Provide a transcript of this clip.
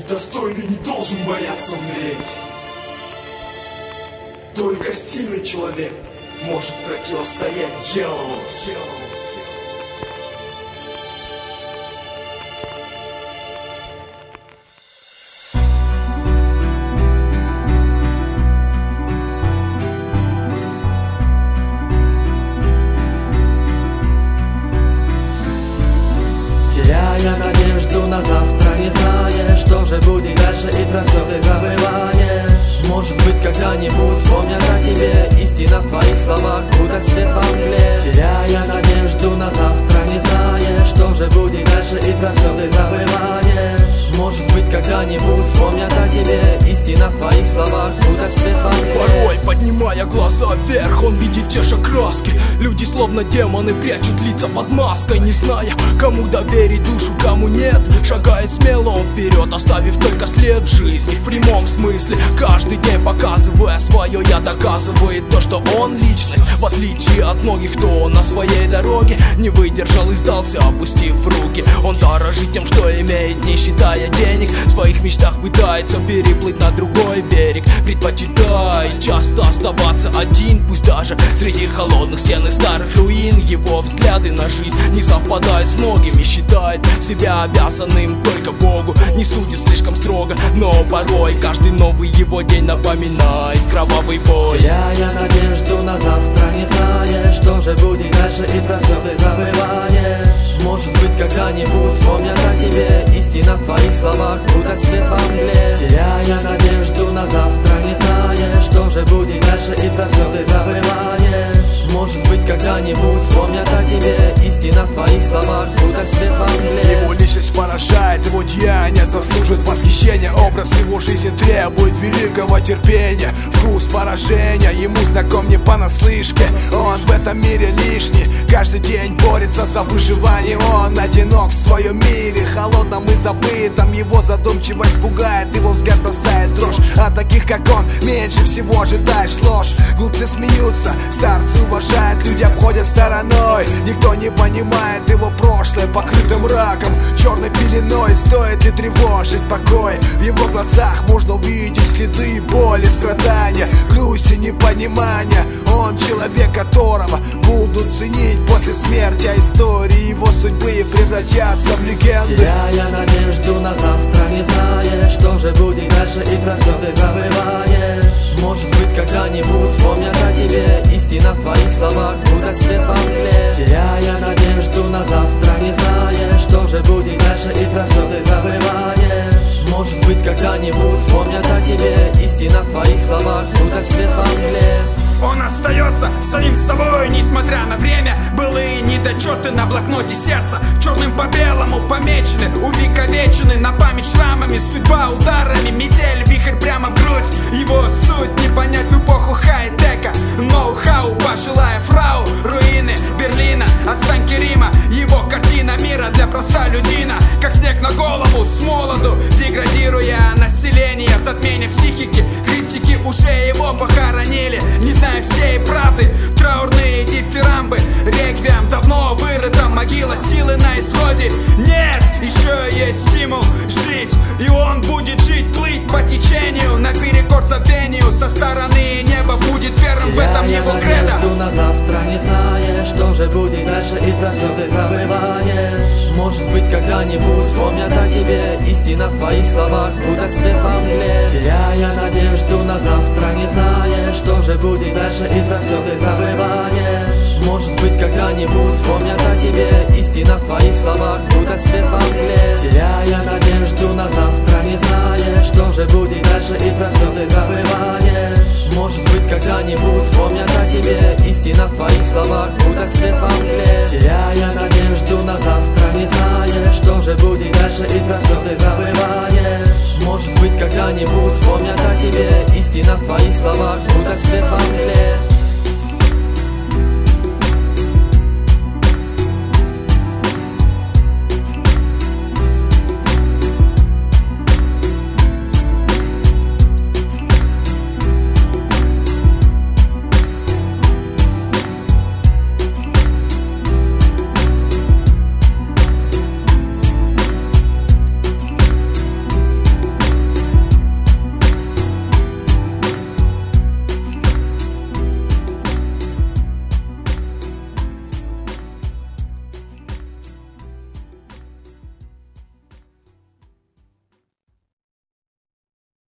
достойный не должен бояться умереть. Только сильный человек может противостоять дьяволу. Теряя надежду на завтра, не зная, что же будет дальше, и про все ты забываешь. Может быть, когда-нибудь вспомнят о тебе, истина в твоих словах, будто свет во мгле. Теряя надежду на завтра, не зная, что же будет дальше, и про все ты забываешь. Может быть, когда-нибудь вспомнят о тебе, истина в твоих словах, будто свет во мгле. Порой, поднимая глаза вверх, он видит те же краски. Люди словно демоны прячут лица под маской, не зная, кому доверить душу, кому нет. Шагает смело он вперед, оставив только след жизни в прямом смысле. Каждый день показывая свое, я доказывает то, что он личность. В отличие от многих, кто на своей дороге не выдержал и сдался, опустив руки. Он дорожит тем, что имеет, не считая денег. В своих мечтах пытается переплыть на другой берег. Предпочитает часто оставаться один, пусть даже среди холодных стен и старых руин. Его взгляды на жизнь не совпадают с многими, считает себя обязанным только Богу. Не судит слишком строго, но порой каждый новый его день напоминает кровавый бой. Теряя надежду на завтра, не зная, что же будет дальше, и про все ты забываешь. Может быть, когда-нибудь вспомнят о тебе, истина в твоих словах, будто свет во мгле. Теряя надежду на завтра, не зная, что же будет дальше, и про все ты забываешь. Может быть, когда-нибудь вспомнят о тебе, истина в твоих словах, будто свет во мгле. Его личность поражает, его деяния заслуживают восхищения. Образ его жизни требует великого терпения. Вкус поражения ему знаком не понаслышке. Он в этом мире лишний, каждый день борется за выживание. Он одинок в своем мире, холодном и забытом. Его задумчивость пугает, его взгляд бросает дрожь. От таких, как он, меньше всего ожидаешь ложь. Глупцы смеются, старцы уважают, люди обходят стороной. Никто не понимает его прошлое, покрытым раком, черной пеленой. Стоит ли тревожить покой? В его глазах можно увидеть следы боли, страдания, грусти, непонимания. Он человек, которого будут ценить после смерти, а истории его судьбы превратятся в легенды. Теряя надежду на завтра, не зная, что же будет дальше, и про все ты забываешь. Может быть, когда-нибудь вспомнят о тебе, истина в твоих словах, будто свет во мгле. Теряя надежду на завтра, не зная, что же будет дальше, и про все ты забываешь. Может быть, когда-нибудь вспомнят о тебе, истина в твоих словах, будто свет во мгле. Он остается самим собой, несмотря на время. Былые недочеты на блокноте сердца черным по белому помечены, увековечены на память шрамами. Судьба ударами, метель, вихрь прямо в грудь. Его суть не понять в эпоху хай-тека. Ноу-хау, пожилая фрау, руины Берлина, останки Рима. Его картина мира для простолюдина, как снег на голову с молоду, деградируя население. Затмение психики, критики ушей его похоронили, не зная всей правды. Траурные дифирамбы, реквием давно вырыта могила, силы на исходе. Нет, еще есть стимул жить, и он будет жить, плыть по течению, наперекор забвению. Со стороны неба будет первым, в этом его кредо. Теряя надежду на завтра, не зная, что же будет дальше, и про все ты забываешь. Может быть, когда-нибудь вспомнят о тебе, истина в твоих словах, будто свет во мгле. Теряя надежду на завтра, не зная, что же будет дальше, и про все ты забываешь. Может быть, когда-нибудь вспомнят о тебе, истина в твоих словах, будто свет во мгле. Теряя надежду на завтра, не зная, что же будет дальше, и про все ты забываешь. Может быть, когда-нибудь вспомнят о тебе, истина в твоих словах, будто свет во мгле. Теряя надежду на завтра, не зная, что же будет дальше, и про все ты забываешь. Может быть, когда-нибудь вспомнят о тебе,